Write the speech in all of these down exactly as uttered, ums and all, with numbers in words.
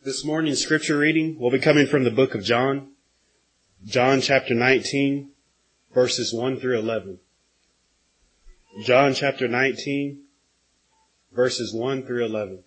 This morning's scripture reading will be coming from the book of John, John chapter nineteen, verses one through eleven. John chapter nineteen, verses one through eleven.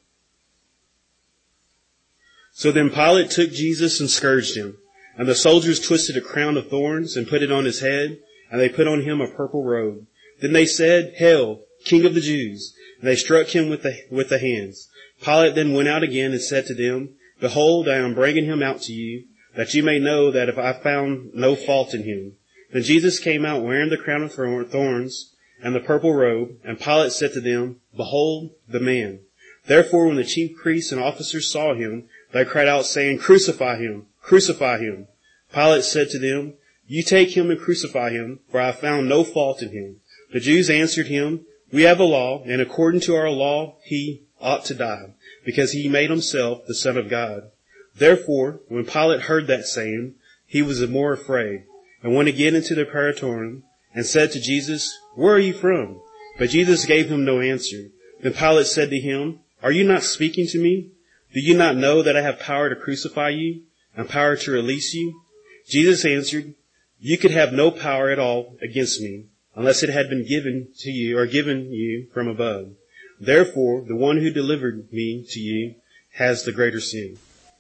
So then Pilate took Jesus and scourged him, and the soldiers twisted a crown of thorns and put it on his head, and they put on him a purple robe. Then they said, "Hail, King of the Jews!" And they struck him with the, with the hands. Pilate then went out again and said to them, "Behold, I am bringing him out to you, that you may know that if I found no fault in him." Then Jesus came out wearing the crown of thorns and the purple robe, and Pilate said to them, "Behold the man." Therefore, when the chief priests and officers saw him, they cried out, saying, "Crucify him! Crucify him!" Pilate said to them, "You take him and crucify him, for I found no fault in him." The Jews answered him, "We have a law, and according to our law he ought to die, because he made himself the Son of God." Therefore, when Pilate heard that saying, he was the more afraid, and went again into the praetorium, and said to Jesus, "Where are you from?" But Jesus gave him no answer. Then Pilate said to him, "Are you not speaking to me? Do you not know that I have power to crucify you, and power to release you?" Jesus answered, "You could have no power at all against me, unless it had been given to you, or given you from above. Therefore, the one who delivered me to you has the greater sin."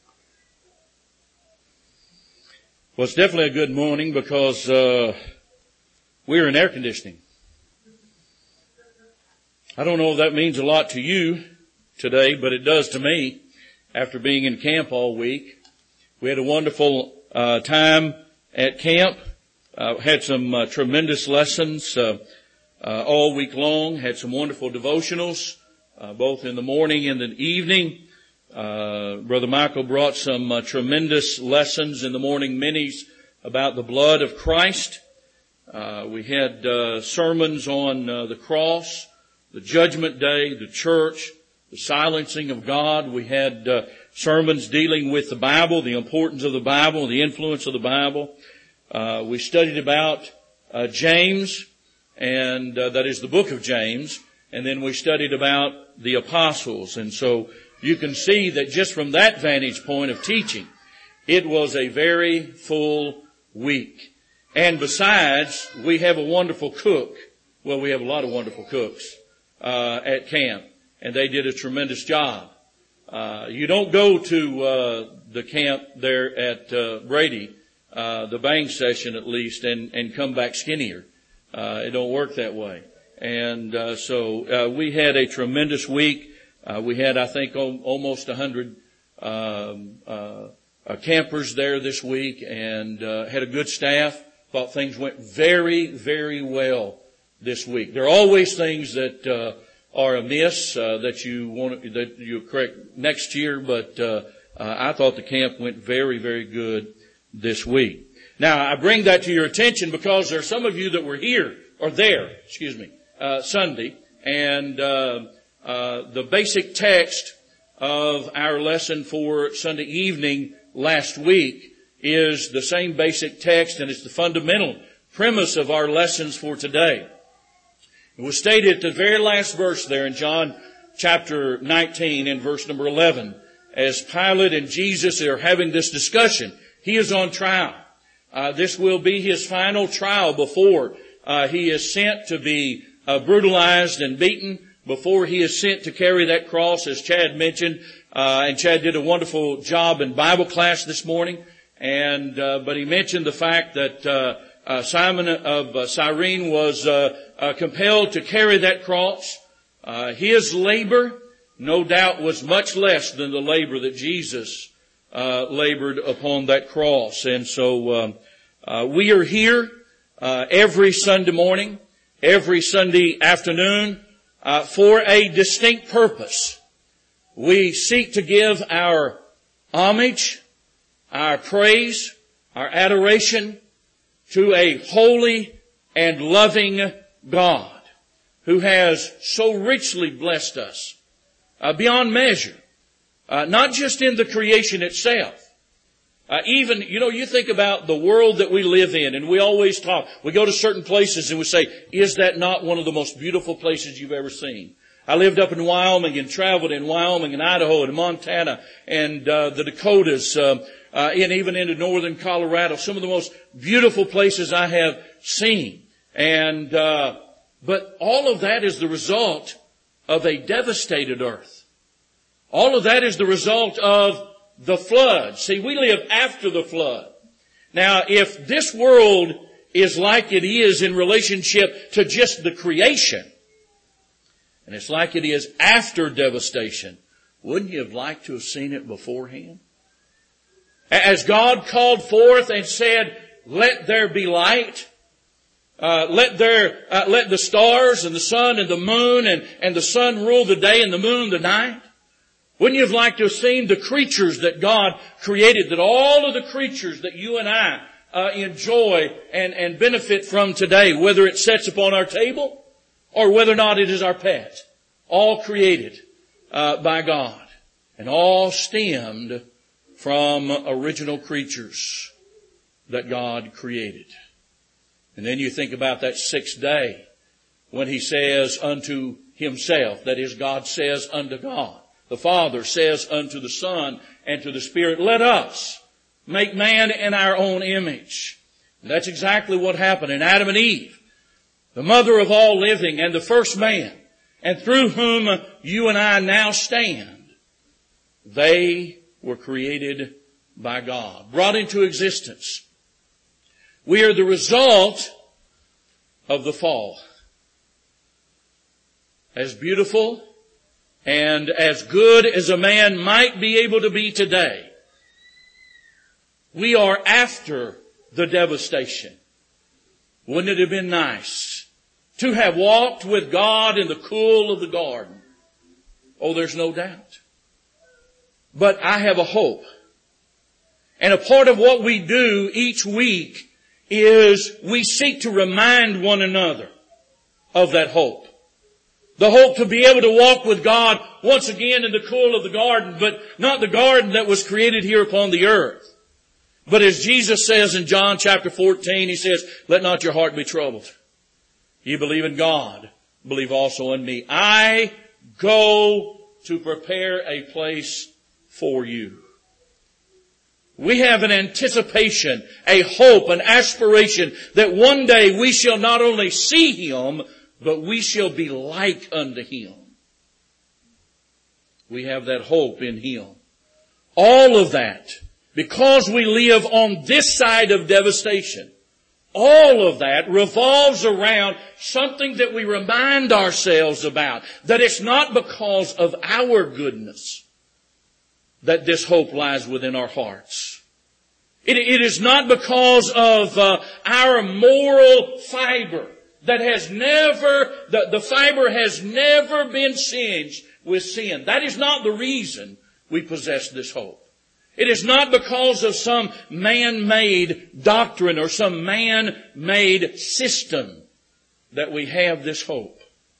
Well, it's definitely a good morning because uh, we're in air conditioning. I don't know if that means a lot to you today, but it does to me after being in camp all week. We had a wonderful uh, time at camp, uh, had some uh, tremendous lessons uh, uh, all week long, had some wonderful devotionals, uh, both in the morning and the evening. Uh, Brother Michael brought some uh, tremendous lessons in the morning minis about the blood of Christ. Uh, we had uh, sermons on uh, the cross, the judgment day, the church, the silencing of God. We had uh, sermons dealing with the Bible, the importance of the Bible, the influence of the Bible. Uh, we studied about uh, James, and uh, that is the book of James, and then we studied about the apostles. And so you can see that just from that vantage point of teaching, it was a very full week. And besides, we have a wonderful cook. Well, we have a lot of wonderful cooks uh, at camp, and they did a tremendous job. Uh, you don't go to uh, the camp there at uh, Brady, uh, the bang session at least, and, and come back skinnier. Uh, it don't work that way. And uh, so uh, we had a tremendous week. Uh, we had, I think, o- almost a hundred um, uh, uh, campers there this week, and uh, had a good staff. Thought things went very, very well this week. There are always things that uh, are amiss uh, that you want that you correct next year, but uh, uh, I thought the camp went very, very good this week. Now, I bring that to your attention because there are some of you that were here or there, excuse me, uh, Sunday, and uh, uh, the basic text of our lesson for Sunday evening last week is the same basic text, and it's the fundamental premise of our lessons for today. It was stated at the very last verse there in John chapter nineteen and verse number eleven. As Pilate and Jesus are having this discussion, he is on trial. Uh, this will be his final trial before uh, he is sent to be uh, brutalized and beaten, before he is sent to carry that cross, as Chad mentioned. Uh, and Chad did a wonderful job in Bible class this morning. And uh, but he mentioned the fact that uh, uh, Simon of uh, Cyrene was uh, uh, compelled to carry that cross. Uh, his labor, no doubt, was much less than the labor that Jesus uh, labored upon that cross. And so um, uh, we are here uh, every Sunday morning, every Sunday afternoon uh, for a distinct purpose. We seek to give our homage, our praise, our adoration to a holy and loving God who has so richly blessed us uh, beyond measure, uh, not just in the creation itself. Uh, even, you know, you think about the world that we live in, and we always talk. We go to certain places and we say, "Is that not one of the most beautiful places you've ever seen?" I lived up in Wyoming and traveled in Wyoming and Idaho and Montana and uh, the Dakotas, uh, uh, and even into northern Colorado. Some of the most beautiful places I have seen. And uh, but all of that is the result of a devastated earth. All of that is the result of the flood. See, we live after the flood. Now, if this world is like it is in relationship to just the creation, and it's like it is after devastation, wouldn't you have liked to have seen it beforehand? As God called forth and said, let there be light, uh, let there, uh, let the stars and the sun and the moon and, and the sun rule the day and the moon the night. Wouldn't you have liked to have seen the creatures that God created, that all of the creatures that you and I uh, enjoy and, and benefit from today, whether it sits upon our table or whether or not it is our pet, all created uh, by God and all stemmed from original creatures that God created. And then you think about that sixth day when He says unto Himself, that is, God says unto God, the Father says unto the Son and to the Spirit, let us make man in our own image. And that's exactly what happened in Adam and Eve, the mother of all living and the first man, and through whom you and I now stand. They were created by God, brought into existence. We are the result of the fall. As beautiful and as good as a man might be able to be today, we are after the devastation. Wouldn't it have been nice to have walked with God in the cool of the garden? Oh, there's no doubt. But I have a hope. And a part of what we do each week is we seek to remind one another of that hope. The hope to be able to walk with God once again in the cool of the garden, but not the garden that was created here upon the earth. But as Jesus says in John chapter fourteen, He says, let not your heart be troubled. You believe in God, believe also in me. I go to prepare a place for you. We have an anticipation, a hope, an aspiration that one day we shall not only see Him, but we shall be like unto Him. We have that hope in Him. All of that, because we live on this side of devastation, all of that revolves around something that we remind ourselves about, that it's not because of our goodness that this hope lies within our hearts. It, it is not because of uh, our moral fiber that has never, the, the fiber has never been singed with sin. That is not the reason we possess this hope. It is not because of some man-made doctrine or some man-made system that we have this hope.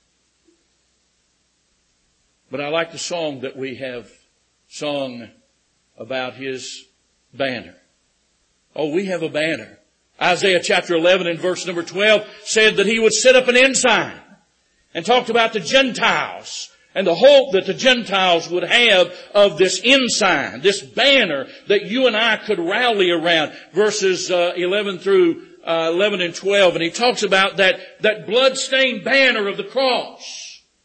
But I like the song that we have sung about His banner. Oh, we have a banner. Isaiah chapter eleven and verse number twelve said that He would set up an ensign and talked about the Gentiles and the hope that the Gentiles would have of this ensign, this banner that you and I could rally around. Verses uh, eleven through uh, eleven and twelve. And he talks about that, that blood-stained banner of the cross.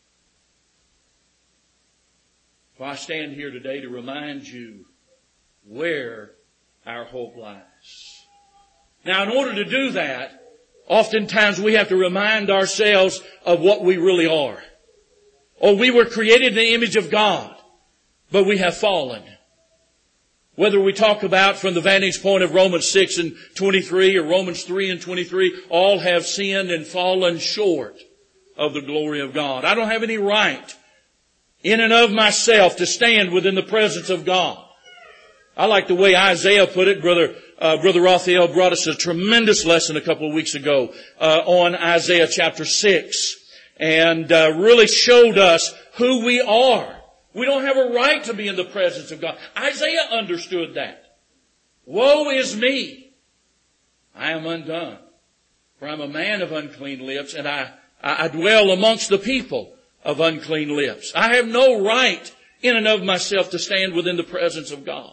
So I stand here today to remind you where our hope lies. Now, in order to do that, oftentimes we have to remind ourselves of what we really are. Oh, we were created in the image of God, but we have fallen. Whether we talk about from the vantage point of Romans six and twenty-three or Romans three and twenty-three, all have sinned and fallen short of the glory of God. I don't have any right in and of myself to stand within the presence of God. I like the way Isaiah put it. Brother uh, Brother Raphael brought us a tremendous lesson a couple of weeks ago uh, on Isaiah chapter six. And uh, really showed us who we are. We don't have a right to be in the presence of God. Isaiah understood that. Woe is me. I am undone. For I'm a man of unclean lips, and I, I, I dwell amongst the people of unclean lips. I have no right in and of myself to stand within the presence of God.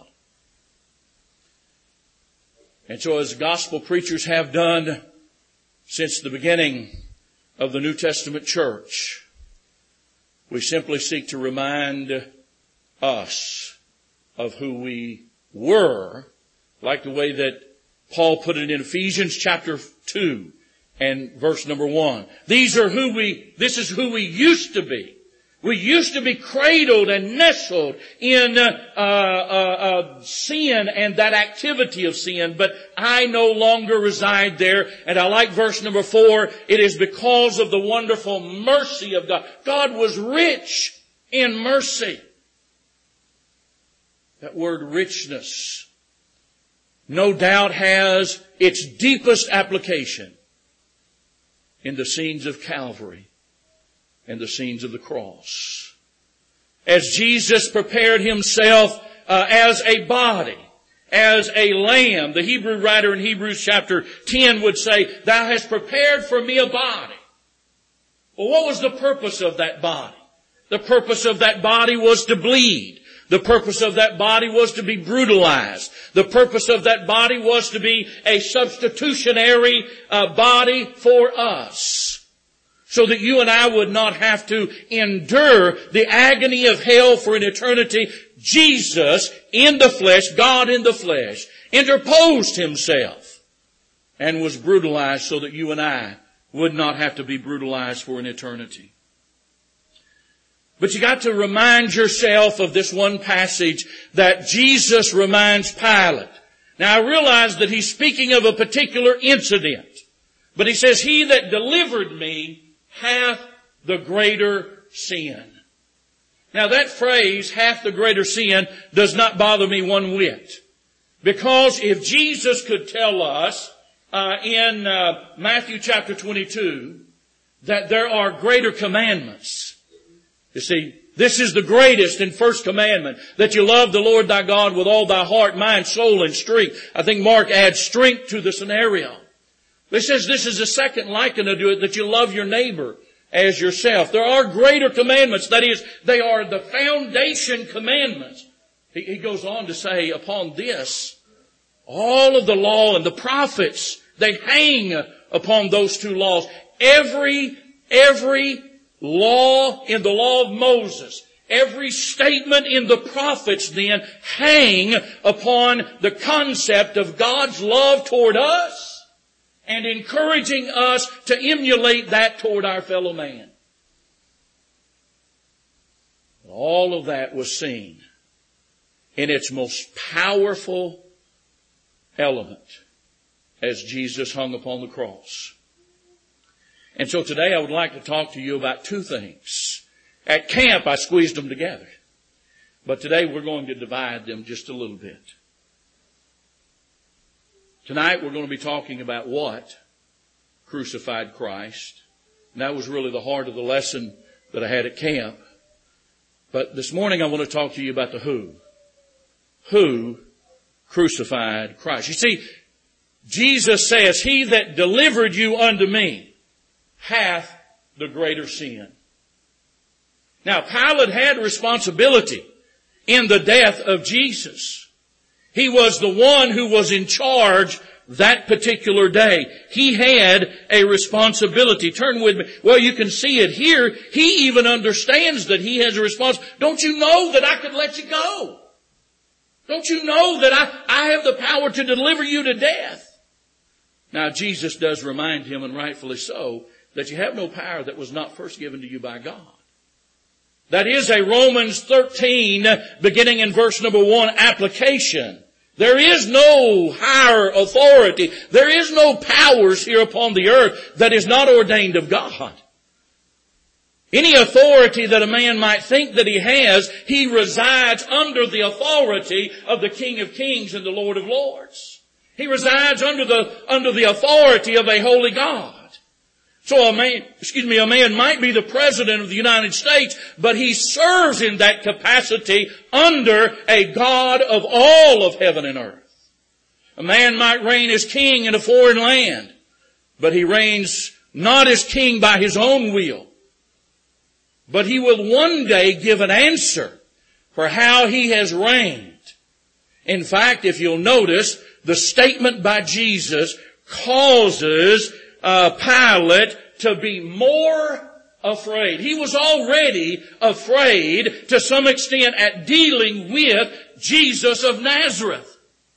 And so as gospel preachers have done since the beginning of the New Testament church, we simply seek to remind us of who we were, like the way that Paul put it in Ephesians chapter two and verse number one. These are who we, this is who we used to be. We used to be cradled and nestled in uh, uh, uh, sin and that activity of sin, but I no longer reside there. And I like verse number four. It is because of the wonderful mercy of God. God was rich in mercy. That word richness no doubt has its deepest application in the scenes of Calvary and the scenes of the cross. As Jesus prepared himself uh, as a body, as a lamb, the Hebrew writer in Hebrews chapter ten would say, "Thou hast prepared for me a body." Well, what was the purpose of that body? The purpose of that body was to bleed. The purpose of that body was to be brutalized. The purpose of that body was to be a substitutionary uh, body for us, so that you and I would not have to endure the agony of hell for an eternity. Jesus in the flesh, God in the flesh, interposed himself and was brutalized so that you and I would not have to be brutalized for an eternity. But you got to remind yourself of this one passage that Jesus reminds Pilate. Now I realize that he's speaking of a particular incident, but he says, "He that delivered me hath the greater sin." Now that phrase, "hath the greater sin," does not bother me one whit. Because if Jesus could tell us uh, in uh, Matthew chapter twenty-two that there are greater commandments. You see, this is the greatest and first commandment, that you love the Lord thy God with all thy heart, mind, soul, and strength. I think Mark adds strength to the scenario. But he says this is the second liken to it, that you love your neighbor as yourself. There are greater commandments. That is, they are the foundation commandments. He, he goes on to say, upon this, all of the law and the prophets, they hang upon those two laws. Every, every law in the law of Moses, every statement in the prophets then hang upon the concept of God's love toward us and encouraging us to emulate that toward our fellow man. All of that was seen in its most powerful element as Jesus hung upon the cross. And so today I would like to talk to you about two things. At camp I squeezed them together, but today we're going to divide them just a little bit. Tonight we're going to be talking about what? Crucified Christ. And that was really the heart of the lesson that I had at camp. But this morning I want to talk to you about the who. Who crucified Christ? You see, Jesus says, "He that delivered you unto me hath the greater sin." Now, Pilate had responsibility in the death of Jesus. He was the one who was in charge that particular day. He had a responsibility. Turn with me. Well, you can see it here. He even understands that he has a responsibility. Don't you know that I could let you go? Don't you know that I, I have the power to deliver you to death? Now, Jesus does remind him, and rightfully so, that you have no power that was not first given to you by God. That is a Romans thirteen, beginning in verse number one, application. There is no higher authority. There is no powers here upon the earth that is not ordained of God. Any authority that a man might think that he has, he resides under the authority of the King of Kings and the Lord of Lords. He resides under the, under the authority of a holy God. So a man, excuse me, a man might be the President of the United States, but he serves in that capacity under a God of all of heaven and earth. A man might reign as king in a foreign land, but he reigns not as king by his own will, but he will one day give an answer for how he has reigned. In fact, if you'll notice, the statement by Jesus causes uh, Pilate to be more afraid. He was already afraid to some extent at dealing with Jesus of Nazareth.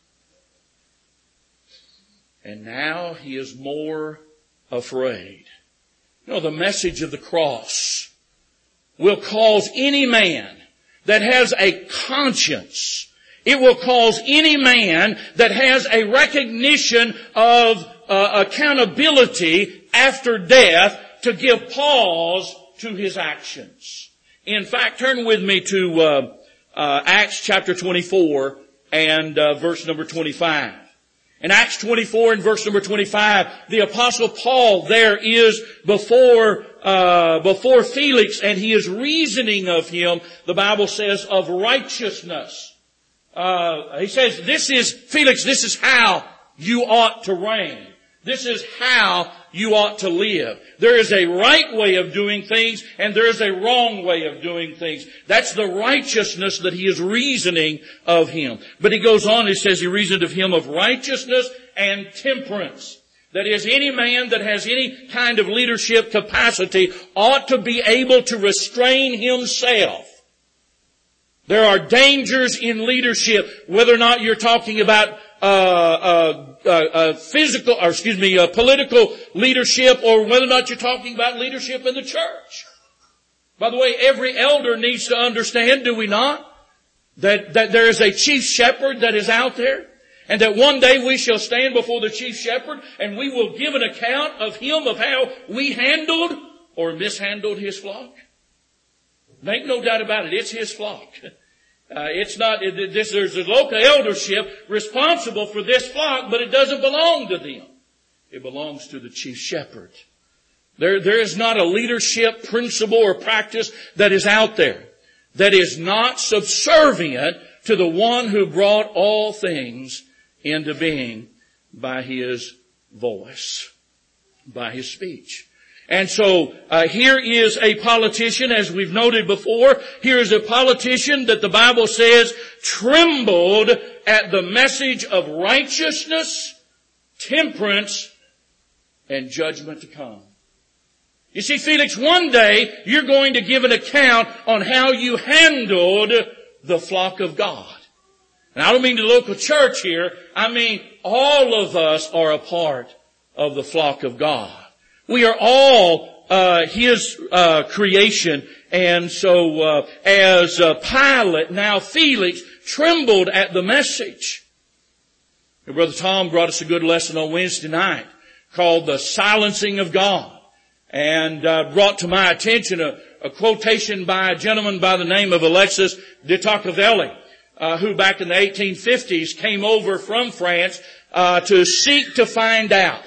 And now he is more afraid. You know, the message of the cross will cause any man that has a conscience, it will cause any man that has a recognition of uh, accountability after death to give pause to his actions. In fact, turn with me to uh, uh, Acts chapter twenty-four and uh, verse number twenty-five. In Acts twenty-four and verse number twenty-five, the Apostle Paul there is before uh before Felix, and he is reasoning of him, the Bible says, of righteousness. Uh He says, this is, Felix, this is how you ought to reign. This is how you ought to live. There is a right way of doing things, and there is a wrong way of doing things. That's the righteousness that he is reasoning of him. But he goes on, he says he reasoned of him of righteousness and temperance. That is, any man that has any kind of leadership capacity ought to be able to restrain himself. There are dangers in leadership, whether or not you're talking about uh, uh, uh, uh physical, or excuse me, uh, political leadership, or whether or not you're talking about leadership in the church. By the way, every elder needs to understand, do we not, that that there is a chief shepherd that is out there, and that one day we shall stand before the chief shepherd, and we will give an account of him, of how we handled or mishandled his flock. Make no doubt about it, it's his flock. Uh, it's not, it, this, there's a local eldership responsible for this flock, but it doesn't belong to them. It belongs to the chief shepherd. There, there is not a leadership principle or practice that is out there that is not subservient to the one who brought all things into being by his voice, by his speech. And so uh, here is a politician, as we've noted before, here is a politician that the Bible says trembled at the message of righteousness, temperance, and judgment to come. You see, Felix, one day you're going to give an account on how you handled the flock of God. And I don't mean the local church here. I mean all of us are a part of the flock of God. We are all uh His uh creation. And so uh as uh, Pilate, now Felix, trembled at the message. And Brother Tom brought us a good lesson on Wednesday night called The Silencing of God. And uh, brought to my attention a, a quotation by a gentleman by the name of Alexis de Tocqueville, uh, who back in the eighteen fifties came over from France uh to seek to find out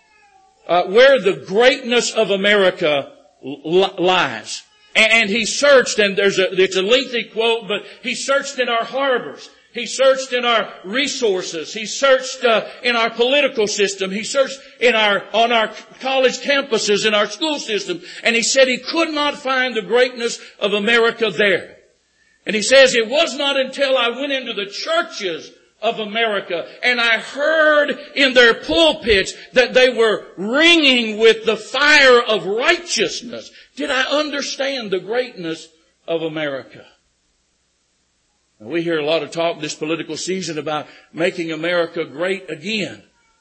Uh, where the greatness of America l- lies. And, and he searched, and there's a, it's a lengthy quote, but he searched in our harbors. He searched in our resources. He searched uh, in our political system. He searched in our, on our college campuses, in our school system. And he said he could not find the greatness of America there. And he says, it was not until I went into the churches of America, and I heard in their pulpits that they were ringing with the fire of righteousness, did I understand the greatness of America. Now, we hear a lot of talk this political season about making America great again.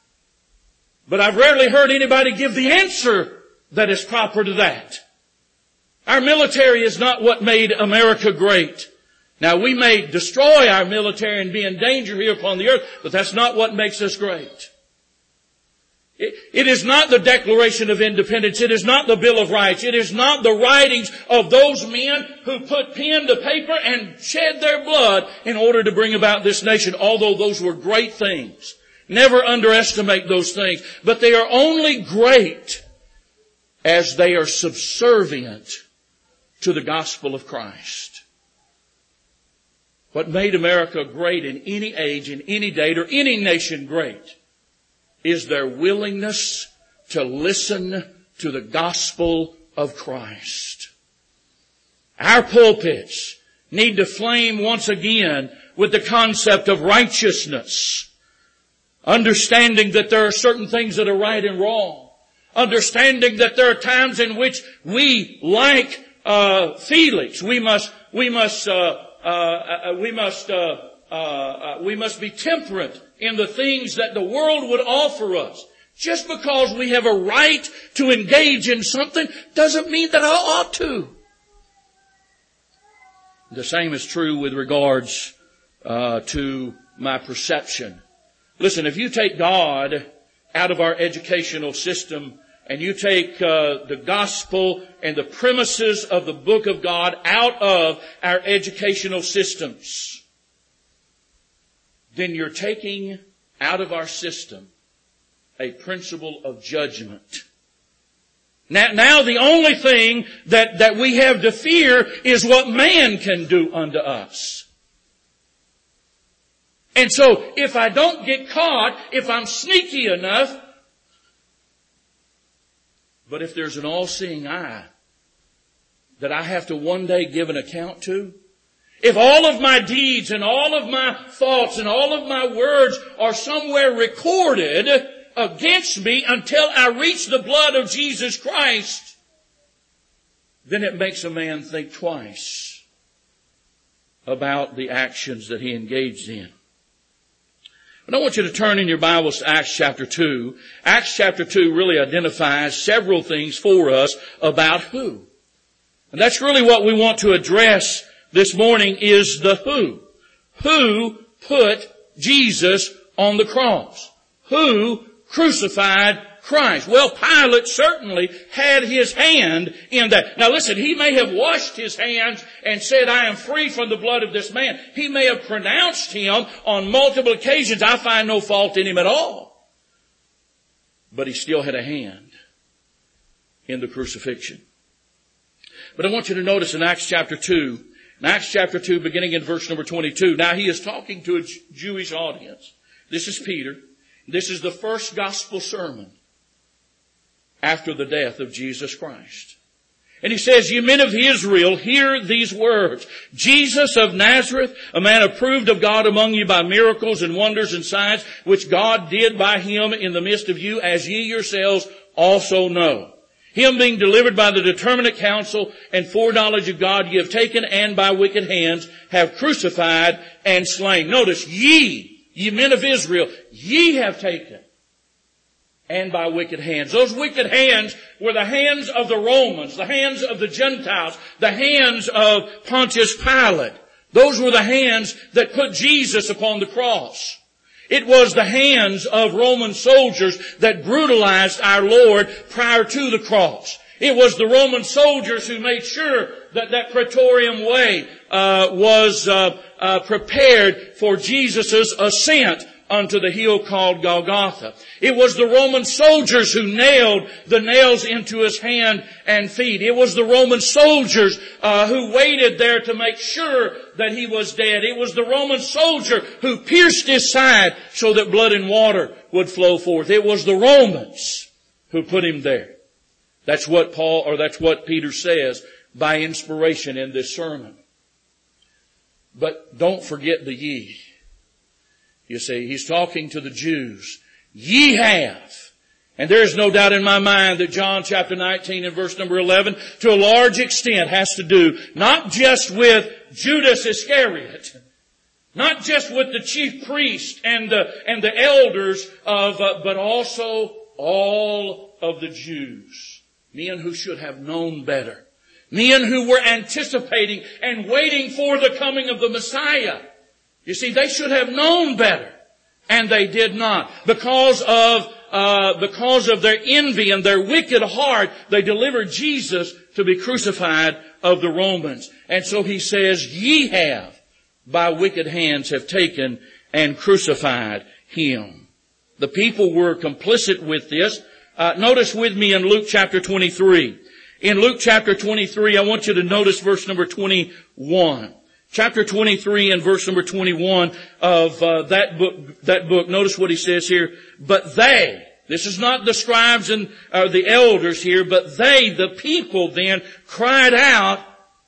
But I've rarely heard anybody give the answer that is proper to that. Our military is not what made America great. Now, we may destroy our military and be in danger here upon the earth, but that's not what makes us great. It, it is not the Declaration of Independence. It is not the Bill of Rights. It is not the writings of those men who put pen to paper and shed their blood in order to bring about this nation, although those were great things. Never underestimate those things. But they are only great as they are subservient to the gospel of Christ. What made America great in any age, in any date, or any nation great is their willingness to listen to the gospel of Christ. Our pulpits need to flame once again with the concept of righteousness. Understanding that there are certain things that are right and wrong. Understanding that there are times in which we, like uh Felix, we must, we must, uh, uh, we must, uh, uh, uh, we must be temperate in the things that the world would offer us. Just because we have a right to engage in something doesn't mean that I ought to. The same is true with regards uh, to my perception. Listen, if you take God out of our educational system and you take uh, the gospel and the premises of the book of God out of our educational systems, then you're taking out of our system a principle of judgment. Now, now the only thing that, that we have to fear is what man can do unto us. And so, if I don't get caught, if I'm sneaky enough, but if there's an all-seeing eye that I have to one day give an account to, if all of my deeds and all of my thoughts and all of my words are somewhere recorded against me until I reach the blood of Jesus Christ, then it makes a man think twice about the actions that he engaged in. But I want you to turn in your Bibles to Acts chapter two. Acts chapter two really identifies several things for us about who. And that's really what we want to address this morning, is the who. Who put Jesus on the cross? Who crucified Christ? Well, Pilate certainly had his hand in that. Now listen, he may have washed his hands and said, I am free from the blood of this man. He may have pronounced him on multiple occasions, I find no fault in him at all. But he still had a hand in the crucifixion. But I want you to notice in Acts chapter two, in Acts chapter two, beginning in verse number twenty-two, now he is talking to a Jewish audience. This is Peter. This is the first gospel sermon after the death of Jesus Christ. And he says, ye men of Israel, hear these words. Jesus of Nazareth, a man approved of God among you by miracles and wonders and signs, which God did by him in the midst of you, as ye yourselves also know. Him being delivered by the determinate counsel and foreknowledge of God, ye have taken and by wicked hands have crucified and slain. Notice, ye, ye men of Israel, ye have taken and by wicked hands. Those wicked hands were the hands of the Romans, the hands of the Gentiles, the hands of Pontius Pilate. Those were the hands that put Jesus upon the cross. It was the hands of Roman soldiers that brutalized our Lord prior to the cross. It was the Roman soldiers who made sure that that Praetorium Way uh, was uh, uh, prepared for Jesus' ascent unto the hill called Golgotha. It was the Roman soldiers who nailed the nails into his hand and feet. It was the Roman soldiers uh, who waited there to make sure that he was dead. It was the Roman soldier who pierced his side so that blood and water would flow forth. It was the Romans who put him there. That's what Paul, or that's what Peter says by inspiration in this sermon. But don't forget the ye. You see, he's talking to the Jews. Ye have. And there is no doubt in my mind that John chapter nineteen and verse number eleven to a large extent has to do not just with Judas Iscariot, not just with the chief priest and the, and the elders of, uh, but also all of the Jews. Men who should have known better. Men who were anticipating and waiting for the coming of the Messiah. You see, they should have known better, and they did not. Because of, uh, because of their envy and their wicked heart, they delivered Jesus to be crucified of the Romans. And so he says, ye have by wicked hands have taken and crucified him. The people were complicit with this. Uh, notice with me in Luke chapter twenty-three. In Luke chapter twenty-three, I want you to notice verse number twenty-one. Chapter twenty-three and verse number twenty-one of uh, that book, that book. Notice what he says here. But they, this is not the scribes and uh, the elders here, but they, the people then, cried out,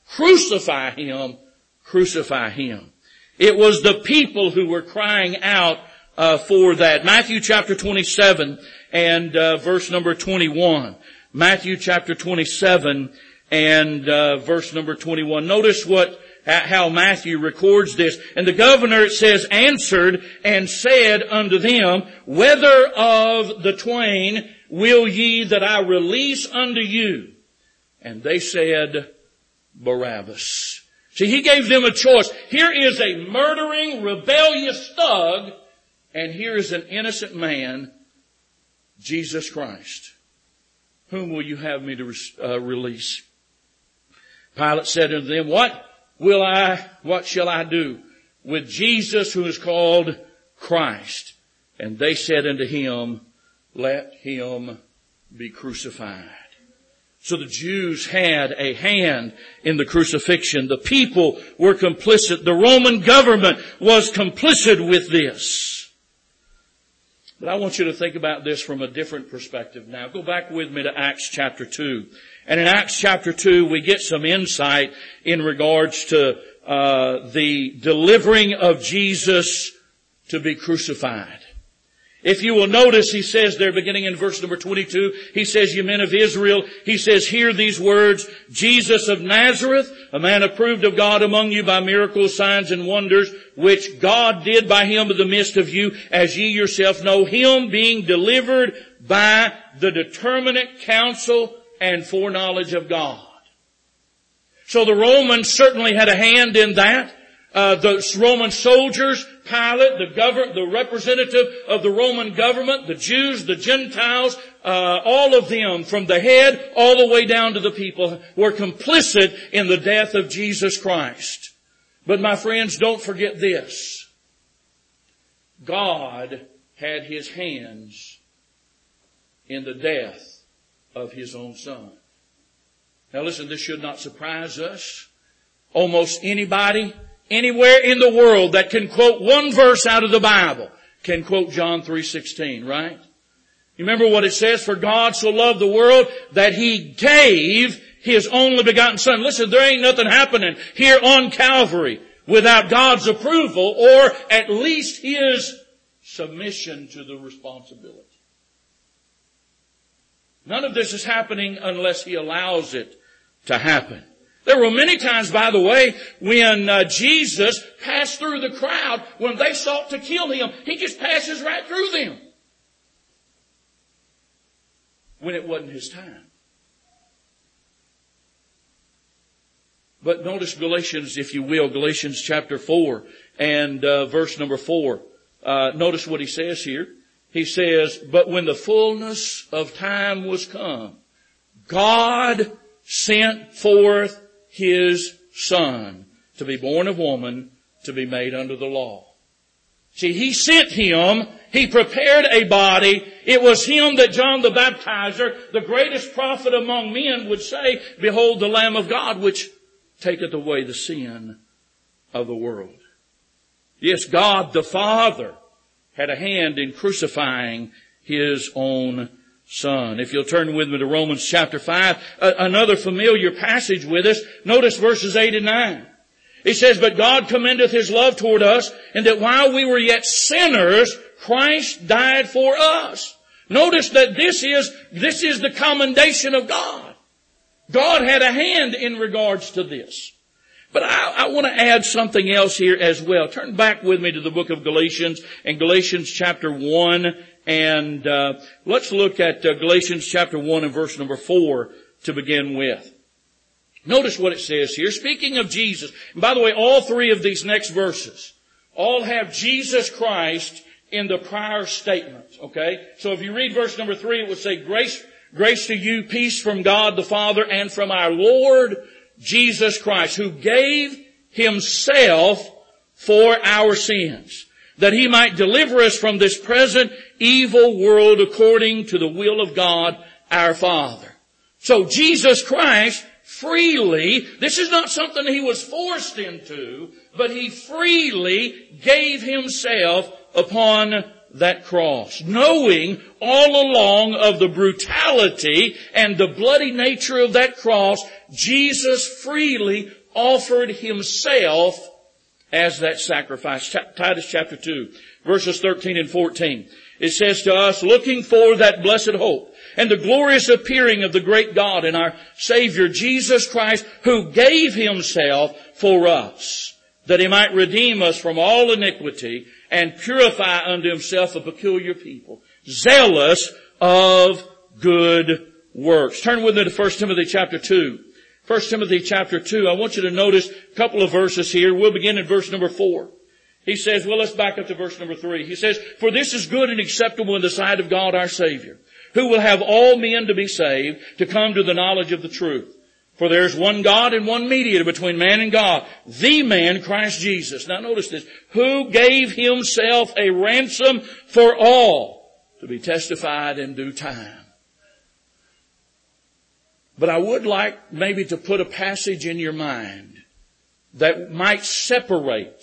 Crucify him, crucify him. It was the people who were crying out uh, for that. Matthew chapter twenty-seven and uh, verse number twenty-one. Matthew chapter twenty-seven and uh, verse number twenty-one. Notice what how Matthew records this. And the governor, it says, answered and said unto them, whether of the twain will ye that I release unto you? And they said, Barabbas. See, he gave them a choice. Here is a murdering, rebellious thug, and here is an innocent man, Jesus Christ. Whom will you have me to uh, release? Pilate said unto them, what will I, what shall I do with Jesus who is called Christ? And they said unto him, let him be crucified. So the Jews had a hand in the crucifixion. The people were complicit. The Roman government was complicit with this. But I want you to think about this from a different perspective now. Go back with me to Acts chapter two. And in Acts chapter two, we get some insight in regards to uh the delivering of Jesus to be crucified. If you will notice, he says there, beginning in verse number twenty-two, he says, ye men of Israel, he says, hear these words, Jesus of Nazareth, a man approved of God among you by miracles, signs, and wonders, which God did by him in the midst of you, as ye yourself know, him being delivered by the determinate counsel and foreknowledge of God. So the Romans certainly had a hand in that. Uh, the Roman soldiers, Pilate, the governor, the representative of the Roman government, the Jews, the Gentiles, uh, all of them, from the head all the way down to the people, were complicit in the death of Jesus Christ. But my friends, don't forget this. God had his hands in the death of his own Son. Now listen, this should not surprise us. Almost anybody anywhere in the world that can quote one verse out of the Bible can quote John three sixteen, right? You remember what it says? For God so loved the world that he gave his only begotten Son. Listen, there ain't nothing happening here on Calvary without God's approval or at least his submission to the responsibility. None of this is happening unless he allows it to happen. There were many times, by the way, when uh, Jesus passed through the crowd, when they sought to kill him, he just passes right through them. When it wasn't his time. But notice Galatians, if you will, Galatians chapter four and uh, verse number four. Uh, notice what he says here. He says, but when the fullness of time was come, God sent forth his Son to be born of woman, to be made under the law. See, he sent him. He prepared a body. It was him that John the Baptizer, the greatest prophet among men, would say, behold the Lamb of God, which taketh away the sin of the world. Yes, God the Father had a hand in crucifying his own Son. If you'll turn with me to Romans chapter five, uh, another familiar passage with us. Notice verses eight and nine. It says, but God commendeth his love toward us, and that while we were yet sinners, Christ died for us. Notice that this is, this is the commendation of God. God had a hand in regards to this. But I, I want to add something else here as well. Turn back with me to the book of Galatians and Galatians chapter one. And uh let's look at uh, Galatians chapter one and verse number four to begin with. Notice what it says here. Speaking of Jesus. And by the way, all three of these next verses all have Jesus Christ in the prior statement. Okay? So if you read verse number three, it would say, Grace, grace to you, peace from God the Father and from our Lord Jesus Christ, who gave himself for our sins, that he might deliver us from this present evil world according to the will of God our Father. So Jesus Christ freely, this is not something he was forced into, but he freely gave himself upon that cross, knowing all along of the brutality and the bloody nature of that cross, Jesus freely offered Himself as that sacrifice. Titus chapter two, verses thirteen and fourteen. It says to us, looking for that blessed hope and the glorious appearing of the great God and our Savior, Jesus Christ, who gave Himself for us, that He might redeem us from all iniquity and purify unto Himself a peculiar people, zealous of good works. Turn with me to First Timothy chapter two. First Timothy chapter two. I want you to notice a couple of verses here. We'll begin in verse number four. He says, well, let's back up to verse number three. He says, for this is good and acceptable in the sight of God our Savior, who will have all men to be saved, to come to the knowledge of the truth. For there is one God and one mediator between man and God, the man Christ Jesus. Now notice this, who gave Himself a ransom for all, to be testified in due time. But I would like maybe to put a passage in your mind that might separate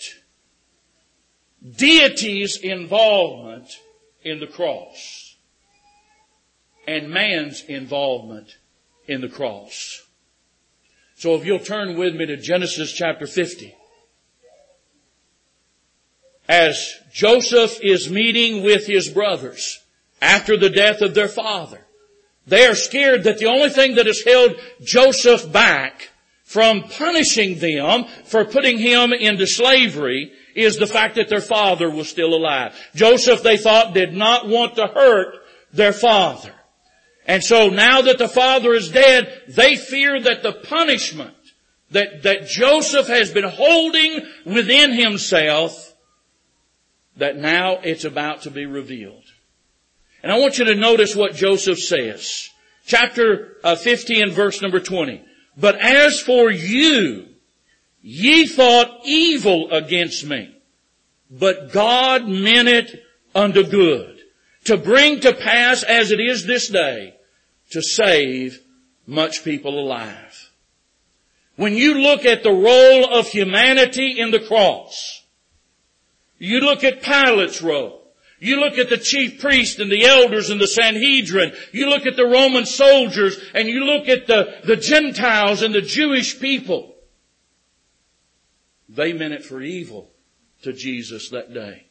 deity's involvement in the cross and man's involvement in the cross. So if you'll turn with me to Genesis chapter fifty. As Joseph is meeting with his brothers after the death of their father, they are scared that the only thing that has held Joseph back from punishing them for putting him into slavery is the fact that their father was still alive. Joseph, they thought, did not want to hurt their father. And so now that the father is dead, they fear that the punishment that, that Joseph has been holding within himself, that now it's about to be revealed. And I want you to notice what Joseph says. Chapter fifty and verse number twenty. But as for you, ye thought evil against me, but God meant it unto good, to bring to pass as it is this day, to save much people alive. When you look at the role of humanity in the cross, you look at Pilate's role, you look at the chief priest and the elders and the Sanhedrin, you look at the Roman soldiers, and you look at the, the Gentiles and the Jewish people, they meant it for evil to Jesus that day.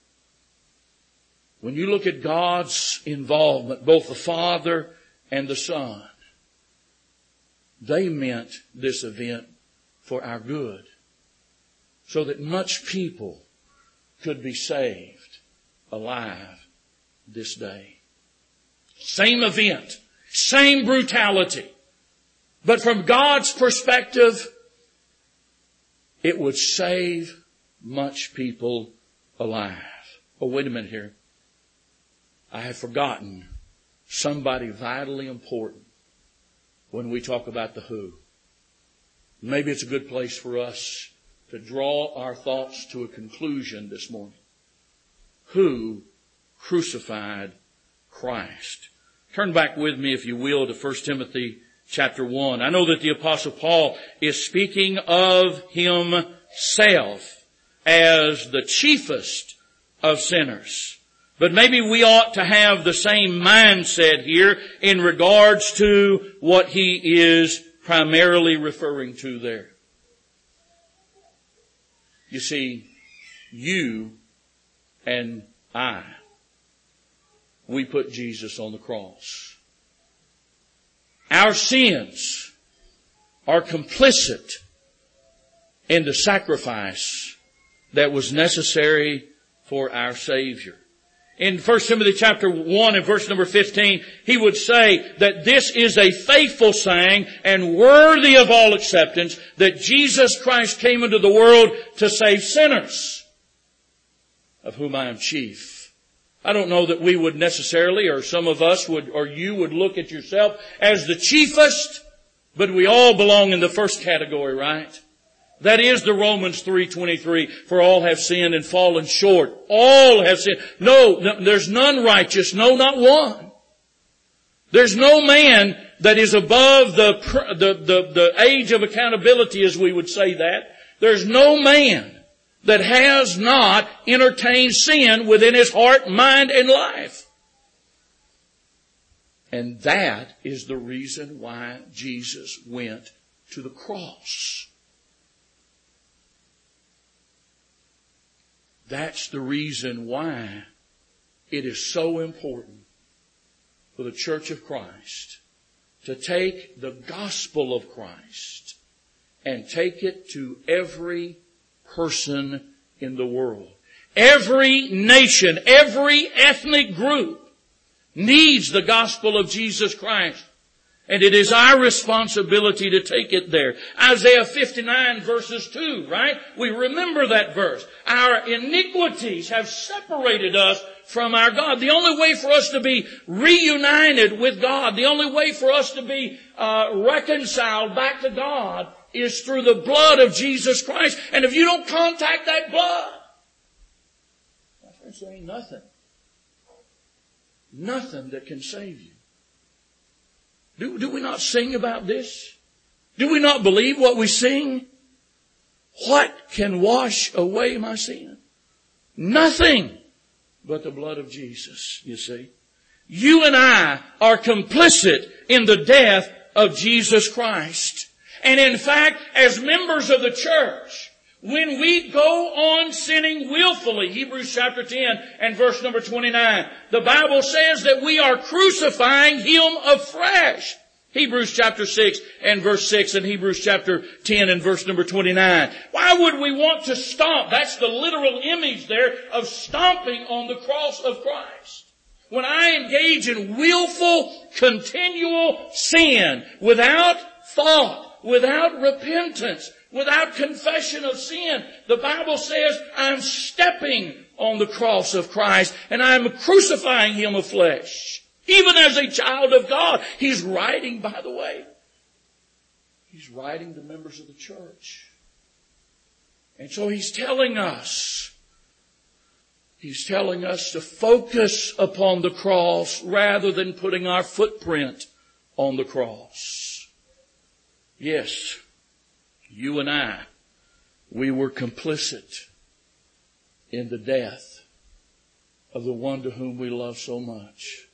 When you look at God's involvement, both the Father and the Son, they meant this event for our good, so that much people could be saved alive this day. Same event, same brutality, but from God's perspective, it would save much people alive. Oh, wait a minute here. I have forgotten somebody vitally important when we talk about the who. Maybe it's a good place for us to draw our thoughts to a conclusion this morning. Who crucified Christ? Turn back with me, if you will, to First Timothy chapter one. I know that the Apostle Paul is speaking of himself as the chiefest of sinners. But maybe we ought to have the same mindset here in regards to what he is primarily referring to there. You see, you and I, we put Jesus on the cross. Our sins are complicit in the sacrifice that was necessary for our Savior. In First Timothy chapter one and verse number fifteen, he would say that this is a faithful saying and worthy of all acceptance, that Jesus Christ came into the world to save sinners, of whom I am chief. I don't know that we would necessarily, or some of us would, or you would look at yourself as the chiefest, but we all belong in the first category, right? That is the Romans three twenty-three, for all have sinned and fallen short. All have sinned. No, no, there's none righteous, no, not one. There's no man that is above the, the, the, the age of accountability, as we would say that. There's no man that has not entertained sin within his heart, mind, and life. And that is the reason why Jesus went to the cross. That's the reason why it is so important for the Church of Christ to take the gospel of Christ and take it to every person in the world. Every nation, every ethnic group needs the gospel of Jesus Christ. And it is our responsibility to take it there. Isaiah fifty-nine verses two, right? We remember that verse. Our iniquities have separated us from our God. The only way for us to be reunited with God, the only way for us to be uh, reconciled back to God is through the blood of Jesus Christ. And if you don't contact that blood, my friends, there ain't nothing. Nothing that can save you. Do, do we not sing about this? Do we not believe what we sing? What can wash away my sin? Nothing but the blood of Jesus, you see. You and I are complicit in the death of Jesus Christ. And in fact, as members of the church, when we go on sinning willfully, Hebrews chapter ten and verse number twenty-nine, the Bible says that we are crucifying Him afresh. Hebrews chapter six and verse six and Hebrews chapter ten and verse number twenty-nine. Why would we want to stomp? That's the literal image there of stomping on the cross of Christ. When I engage in willful, continual sin without thought, without repentance, without confession of sin, the Bible says I'm stepping on the cross of Christ and I'm crucifying Him afresh. Even as a child of God, He's writing, by the way, He's writing to members of the church. And so He's telling us, He's telling us to focus upon the cross rather than putting our footprint on the cross. Yes, you and I, we were complicit in the death of the one to whom we love so much.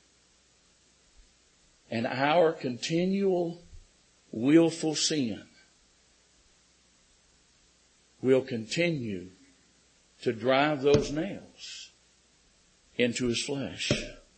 And our continual willful sin will continue to drive those nails into His flesh.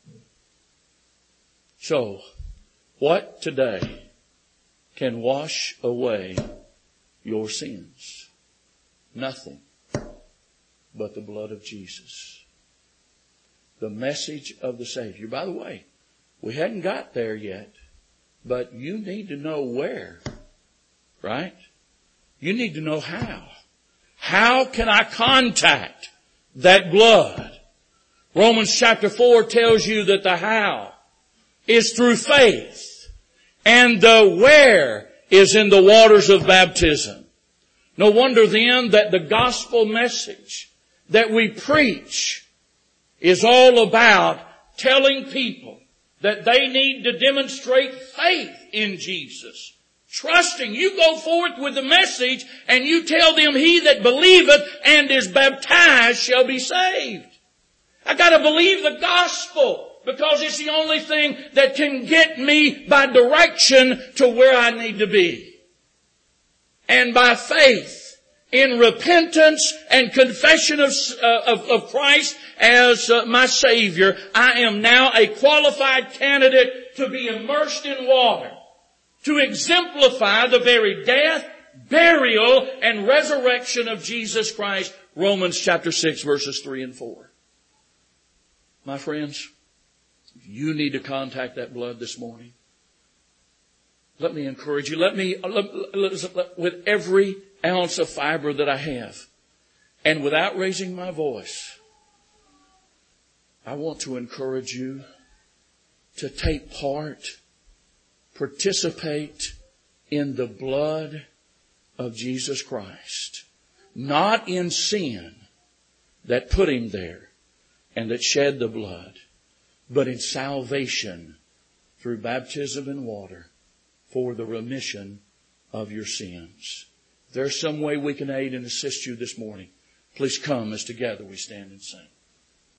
So, what today can wash away your sins? Nothing but the blood of Jesus. The message of the Savior. By the way, we hadn't got there yet, but you need to know where, right? You need to know how. How can I contact that blood? Romans chapter four tells you that the how is through faith, and the where is in the waters of baptism. No wonder then that the gospel message that we preach is all about telling people that they need to demonstrate faith in Jesus. Trusting. You go forth with the message and you tell them, he that believeth and is baptized shall be saved. I gotta believe the gospel because it's the only thing that can get me by direction to where I need to be. And by faith, in repentance and confession of, uh, of, of Christ as uh, my Savior, I am now a qualified candidate to be immersed in water, to exemplify the very death, burial, and resurrection of Jesus Christ. Romans chapter six verses three and four. My friends, you need to contact that blood this morning. Let me encourage you. Let me, let, let, let, with every ounce of fiber that I have, and without raising my voice, I want to encourage you to take part, participate in the blood of Jesus Christ. Not in sin that put Him there and that shed the blood, but in salvation through baptism in water for the remission of your sins. If there's some way we can aid and assist you this morning, Please come as together we stand and sing.